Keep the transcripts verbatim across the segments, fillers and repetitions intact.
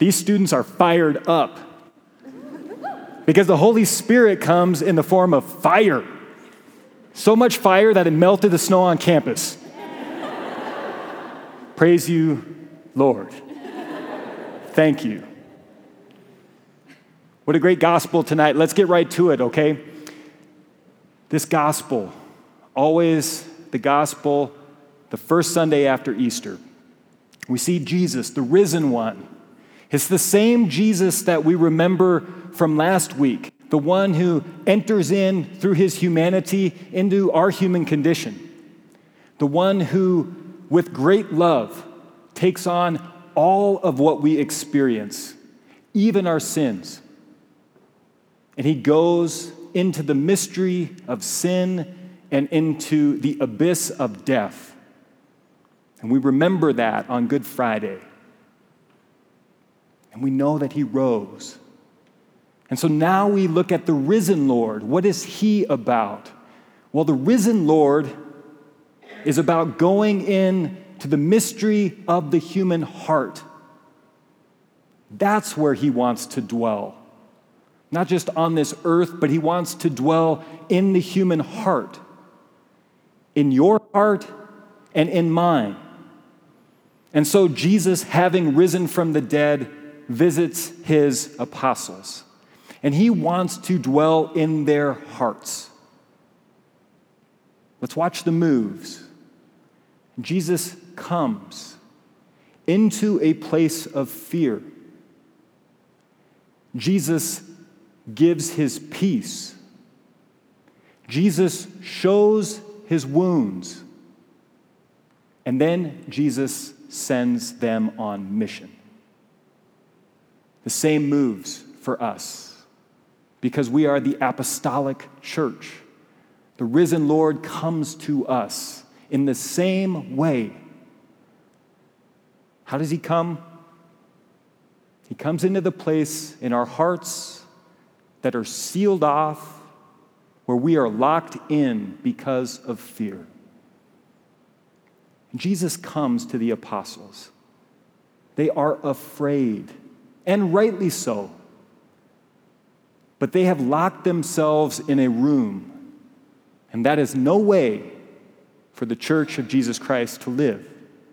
These students are fired up because the Holy Spirit comes in the form of fire. So much fire that it melted the snow on campus. Praise you, Lord. Thank you. What a great gospel tonight. Let's get right to it, okay? This gospel, always the gospel, the first Sunday after Easter. We see Jesus, the risen one. It's the same Jesus that we remember from last week, the one who enters in through his humanity into our human condition, the one who, with great love, takes on all of what we experience, even our sins. And he goes into the mystery of sin and into the abyss of death. And we remember that on Good Friday. And we know that he rose. And so now we look at the risen Lord. What is he about? Well, the risen Lord is about going in to the mystery of the human heart. That's where he wants to dwell. Not just on this earth, but he wants to dwell in the human heart. In your heart and in mine. And so Jesus, having risen from the dead, visits his apostles. And he wants to dwell in their hearts. Let's watch the moves. Jesus comes into a place of fear. Jesus gives his peace. Jesus shows his wounds. And then Jesus sends them on mission. The same moves for us because we are the apostolic church. The risen Lord comes to us in the same way. How does he come? He comes into the place in our hearts that are sealed off, where we are locked in because of fear. Jesus comes to the apostles. They are afraid, and rightly so. But they have locked themselves in a room, and that is no way for the church of Jesus Christ to live.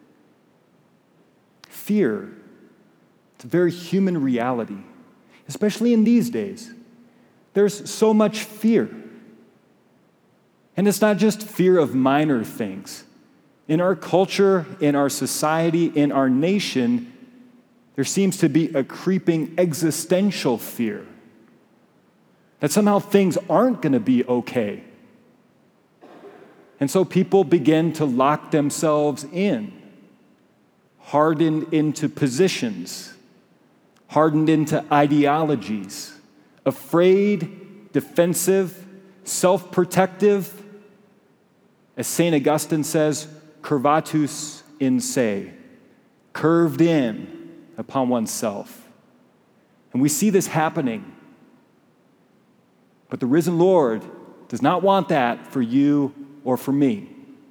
Fear, it's a very human reality, especially in these days. There's so much fear. And it's not just fear of minor things. In our culture, in our society, in our nation, there seems to be a creeping existential fear that somehow things aren't going to be okay. And so people begin to lock themselves in, hardened into positions, hardened into ideologies, afraid, defensive, self-protective. As Saint Augustine says, curvatus in se, curved in upon oneself. And we see this happening. But the risen Lord does not want that for you or for me.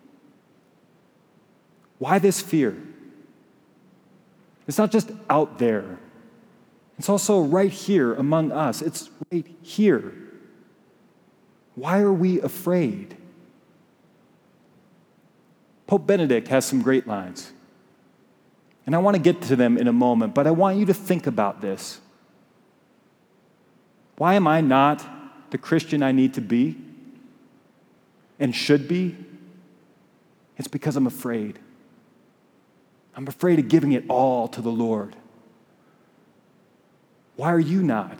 Why this fear? It's not just out there. It's also right here among us. It's right here. Why are we afraid? Pope Benedict has some great lines. And I want to get to them in a moment, but I want you to think about this. Why am I not the Christian I need to be and should be? It's because I'm afraid. I'm afraid of giving it all to the Lord. Why are you not?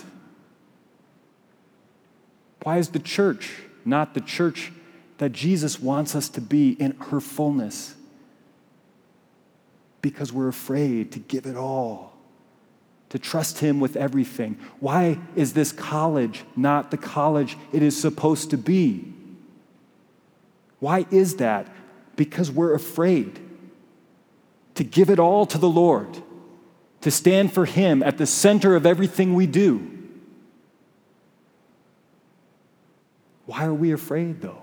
Why is the church not the church that Jesus wants us to be in her fullness? Because we're afraid to give it all, to trust him with everything. Why is this college not the college it is supposed to be? Why is that? Because we're afraid to give it all to the Lord, to stand for him at the center of everything we do. Why are we afraid, though?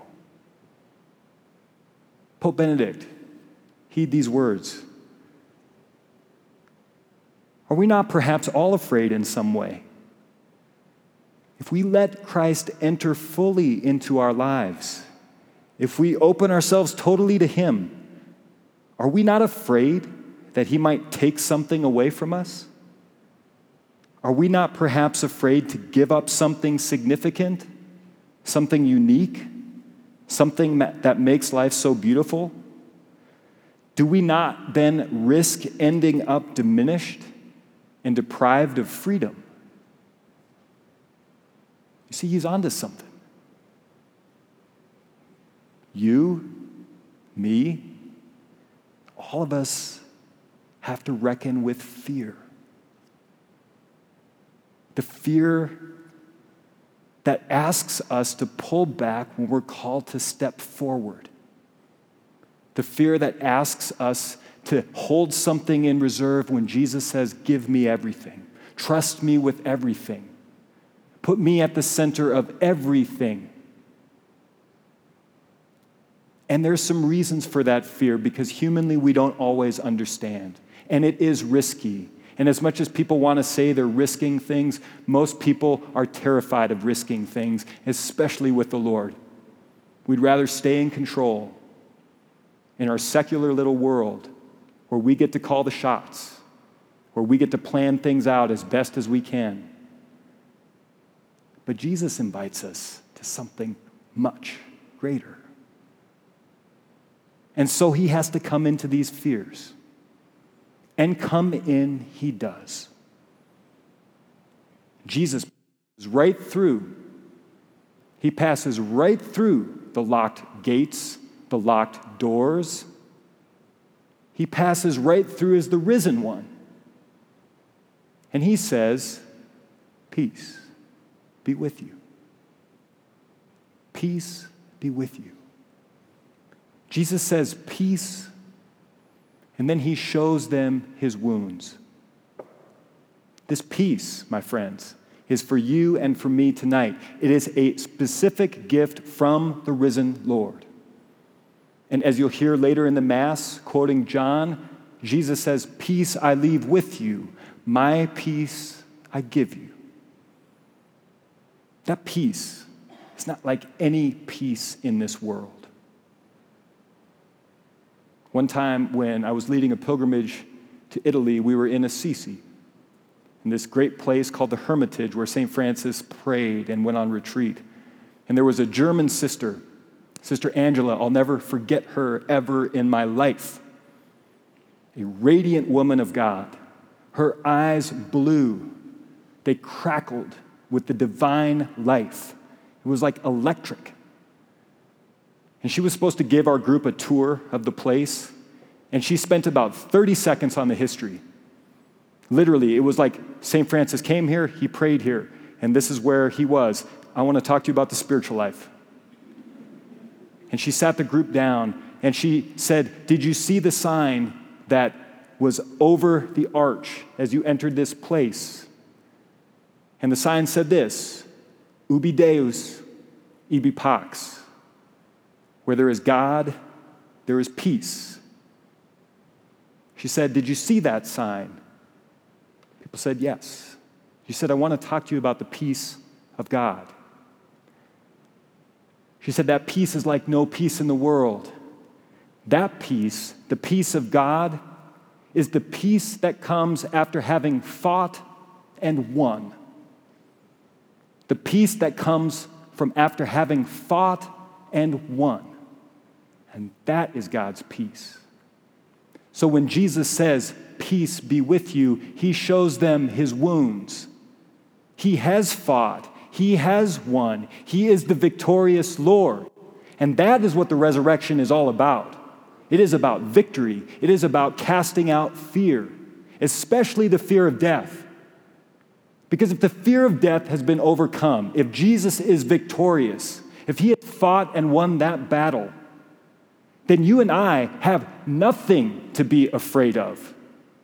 Pope Benedict, heed these words. Are we not perhaps all afraid in some way? If we let Christ enter fully into our lives, if we open ourselves totally to him, are we not afraid that he might take something away from us? Are we not perhaps afraid to give up something significant, something unique, something that makes life so beautiful? Do we not then risk ending up diminished and deprived of freedom? You see, he's onto something. You, me, all of us have to reckon with fear. The fear that asks us to pull back when we're called to step forward. The fear that asks us to hold something in reserve when Jesus says, give me everything. Trust me with everything. Put me at the center of everything. And there's some reasons for that fear because humanly we don't always understand. And it is risky. And as much as people want to say they're risking things, most people are terrified of risking things, especially with the Lord. We'd rather stay in control in our secular little world where we get to call the shots, where we get to plan things out as best as we can. But Jesus invites us to something much greater. And so he has to come into these fears. And come in, he does. Jesus passes right through. He passes right through the locked gates, the locked doors. He passes right through as the risen one. And he says, peace be with you. Peace be with you. Jesus says, peace. And then he shows them his wounds. This peace, my friends, is for you and for me tonight. It is a specific gift from the risen Lord. And as you'll hear later in the Mass, quoting John, Jesus says, peace I leave with you, my peace I give you. That peace is not like any peace in this world. One time when I was leading a pilgrimage to Italy, we were in Assisi, in this great place called the Hermitage, where Saint Francis prayed and went on retreat. And there was a German sister, Sister Angela. I'll never forget her ever in my life. A radiant woman of God. Her eyes blue. They crackled with the divine life. It was like electric. And she was supposed to give our group a tour of the place, and she spent about thirty seconds on the history. Literally, it was like Saint Francis came here, he prayed here, and this is where he was. I want to talk to you about the spiritual life. And she sat the group down, and she said, did you see the sign that was over the arch as you entered this place? And the sign said this, Ubi Deus, ibi pax. Where there is God, there is peace. She said, did you see that sign? People said, yes. She said, I want to talk to you about the peace of God. She said, that peace is like no peace in the world. That peace, the peace of God, is the peace that comes after having fought and won. The peace that comes from after having fought and won. And that is God's peace. So when Jesus says, peace be with you, he shows them his wounds. He has fought. He has won. He is the victorious Lord. And that is what the resurrection is all about. It is about victory. It is about casting out fear, especially the fear of death. Because if the fear of death has been overcome, if Jesus is victorious, if he has fought and won that battle, then you and I have nothing to be afraid of.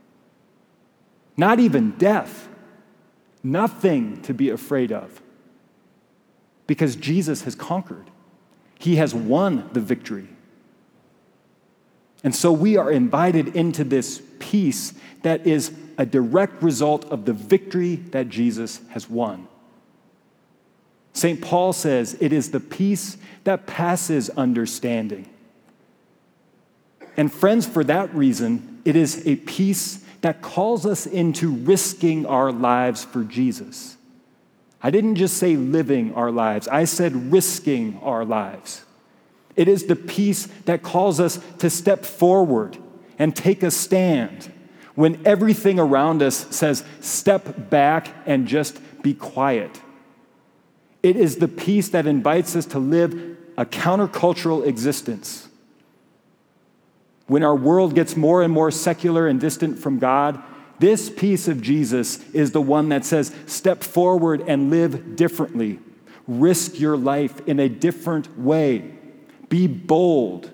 Not even death. Nothing to be afraid of. Because Jesus has conquered. He has won the victory. And so we are invited into this peace that is a direct result of the victory that Jesus has won. Saint Paul says it is the peace that passes understanding. And friends, for that reason, it is a peace that calls us into risking our lives for Jesus. I didn't just say living our lives, I said risking our lives. It is the peace that calls us to step forward and take a stand when everything around us says, step back and just be quiet. It is the peace that invites us to live a countercultural existence. When our world gets more and more secular and distant from God, this peace of Jesus is the one that says, step forward and live differently. Risk your life in a different way. Be bold.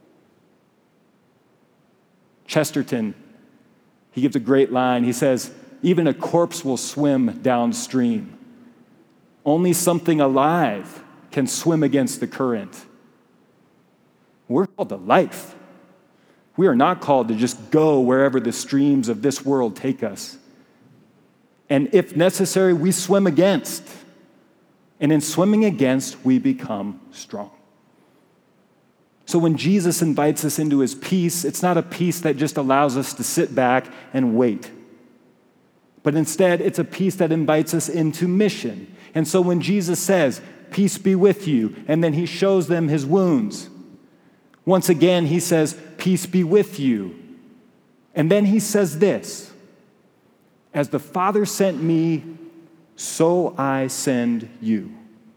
Chesterton, he gives a great line. He says, even a corpse will swim downstream. Only something alive can swim against the current. We're called to life. We are not called to just go wherever the streams of this world take us. And if necessary, we swim against. And in swimming against, we become strong. So when Jesus invites us into his peace, it's not a peace that just allows us to sit back and wait. But instead, it's a peace that invites us into mission. And so when Jesus says, peace be with you, and then he shows them his wounds, once again, he says, peace be with you. And then he says this, as the Father sent me, so I send you.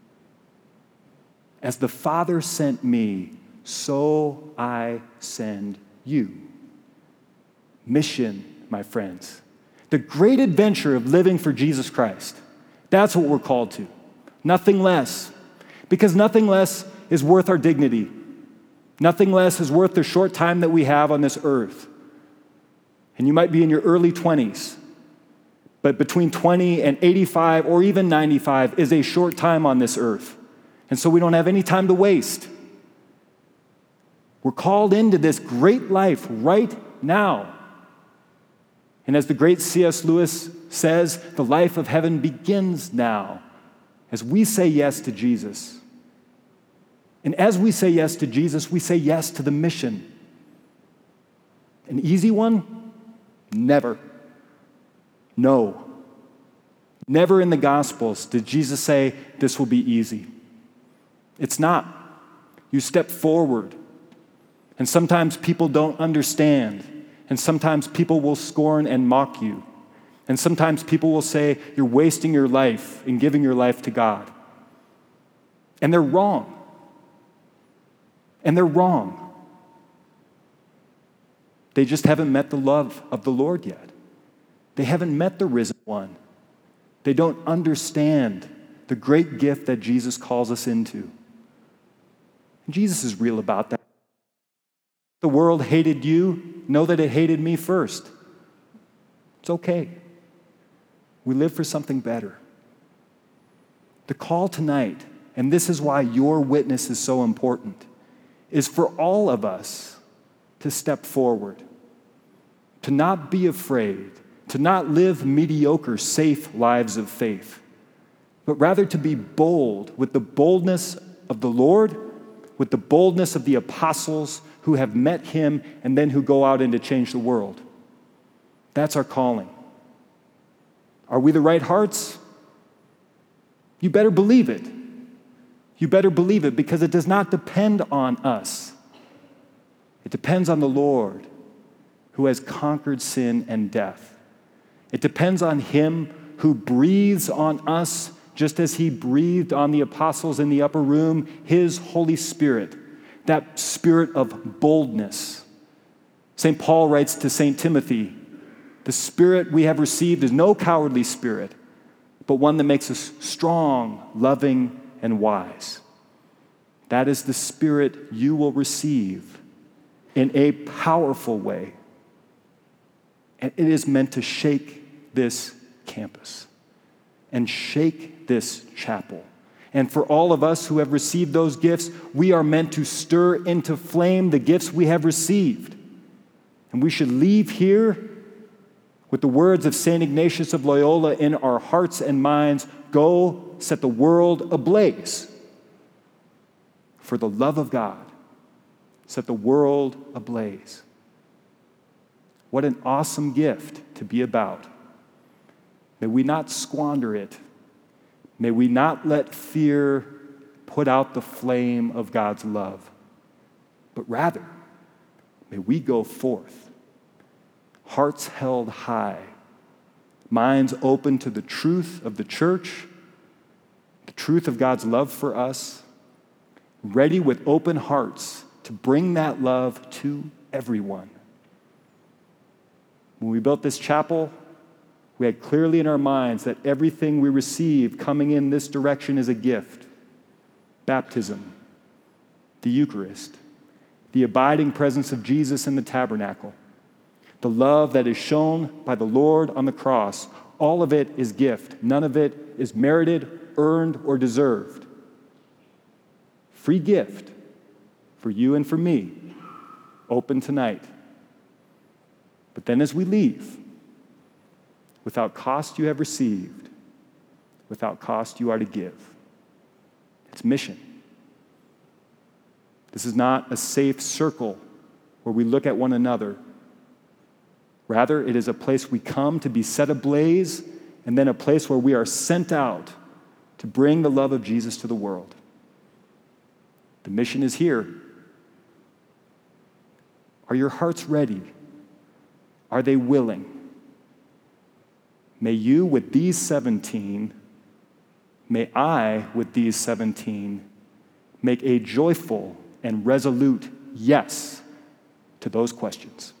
As the Father sent me, so I send you. Mission, my friends. The great adventure of living for Jesus Christ. That's what we're called to. Nothing less. Because nothing less is worth our dignity. Nothing less is worth the short time that we have on this earth. And you might be in your early twenties, but between twenty and eighty-five or even ninety-five is a short time on this earth. And so we don't have any time to waste. We're called into this great life right now. And as the great C S Lewis says, the life of heaven begins now as we say yes to Jesus. And as we say yes to Jesus, we say yes to the mission. An easy one? Never. No. Never in the Gospels did Jesus say, this will be easy. It's not. You step forward. And sometimes people don't understand. And sometimes people will scorn and mock you. And sometimes people will say, you're wasting your life in giving your life to God. And they're wrong. And they're wrong. They just haven't met the love of the Lord yet. They haven't met the risen one. They don't understand the great gift that Jesus calls us into. And Jesus is real about that. The world hated you, know that it hated me first. It's okay. We live for something better. The call tonight, and this is why your witness is so important, is for all of us to step forward, to not be afraid, to not live mediocre, safe lives of faith, but rather to be bold with the boldness of the Lord, with the boldness of the apostles who have met him and then who go out and to change the world. That's our calling. Are we the right hearts? You better believe it. You better believe it because it does not depend on us. It depends on the Lord who has conquered sin and death. It depends on him who breathes on us just as he breathed on the apostles in the upper room, his Holy Spirit, that spirit of boldness. Saint Paul writes to Saint Timothy, the spirit we have received is no cowardly spirit, but one that makes us strong, loving, and wise. That is the spirit you will receive in a powerful way. And it is meant to shake this campus and shake this chapel. And for all of us who have received those gifts, we are meant to stir into flame the gifts we have received. And we should leave here With the words of Saint Ignatius of Loyola in our hearts and minds, go set the world ablaze. For the love of God, set the world ablaze. What an awesome gift to be about. May we not squander it. May we not let fear put out the flame of God's love, but rather, may we go forth, hearts held high, minds open to the truth of the church, the truth of God's love for us, ready with open hearts to bring that love to everyone. When we built this chapel, we had clearly in our minds that everything we receive coming in this direction is a gift. Baptism, the Eucharist, the abiding presence of Jesus in the tabernacle, the love that is shown by the Lord on the cross, all of it is gift. None of it is merited, earned, or deserved. Free gift for you and for me, open tonight. But then as we leave, without cost you have received, without cost you are to give. It's mission. This is not a safe circle where we look at one another. Rather, it is a place we come to be set ablaze, and then a place where we are sent out to bring the love of Jesus to the world. The mission is here. Are your hearts ready? Are they willing? May you, with these seventeen, may I, with these seventeen, make a joyful and resolute yes to those questions.